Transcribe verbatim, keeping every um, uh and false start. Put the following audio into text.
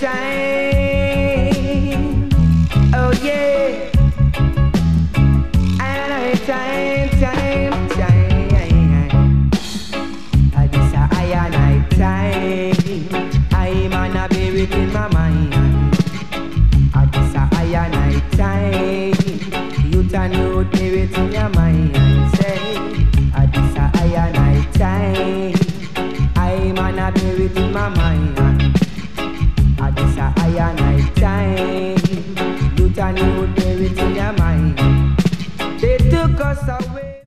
time. Oh yeah. I night time, time, time. I this a I night time. I man a bear it in my mind. I this a I night time. Youth and youth bear it in your mind. Say I this a I night time. I man a bear it in my mind. I this a I night time. Youth and youth bear it in your mind. They took us away.